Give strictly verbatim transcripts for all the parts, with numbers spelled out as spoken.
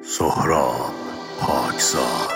سهراب پاکزاد.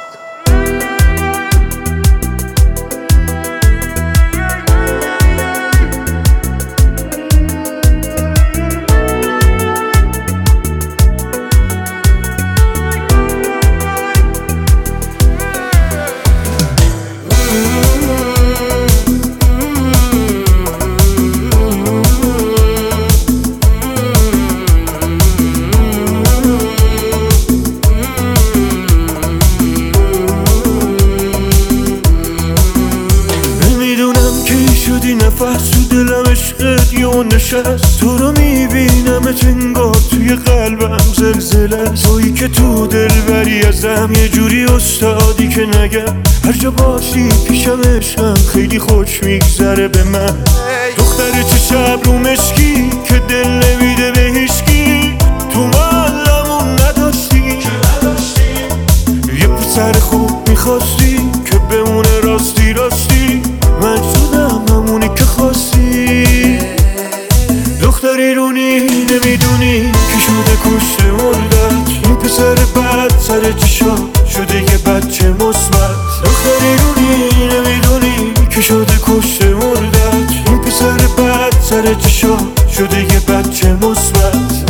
نفس تو دلم عشقت یه نشست، تو رو میبینم انگار توی قلبم زلزله. تویی که تو دل بری ازم، یه جوری استادی که نگم هر جا باشی پیشم عشقم خیلی خوش میگذره به من. دختر چه شب رو مشکی که دل نمیده به هیچکی، تو محلمون نداشتی یه پسر خوب میخواستی که بمونه راستی راستی. من شدم همونی که خواستی، دختر ایرونی نمیدونی که شده کشته مردت. این پسر بد سر چشا شده یه بچه مثبت. دختر ایرونی نمیدونی که شده کشته مردت. این پسر بد سر چشا شده یه بچه مثبت.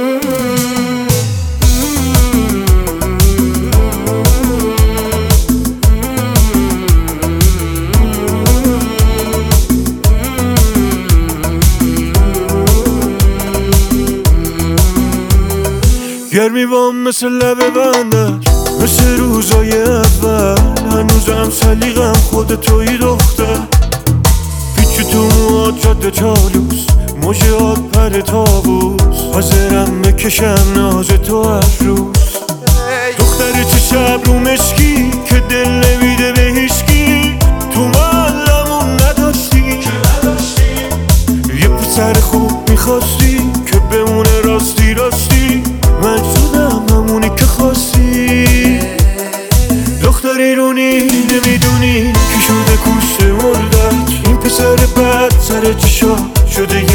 گرمی بام مثل لبه بندش، مثل روزای اول. هنوزم سلیقم خود توی دختر، پیچ تو موهات جاده چالوس، موجهات پر تابوس. حاضرم بکشم ناز تو هر روز. دختر چه شب رو مشکی که دل نمیده به هیچکی، تو محلمون نداشتی یه پسر خوب میخواستی که بمونه راستی راستی. من شدم همونی که خواستی، دختر ایرونی نمیدونی که شده کشته مردت. این پسر بد سر چشا شده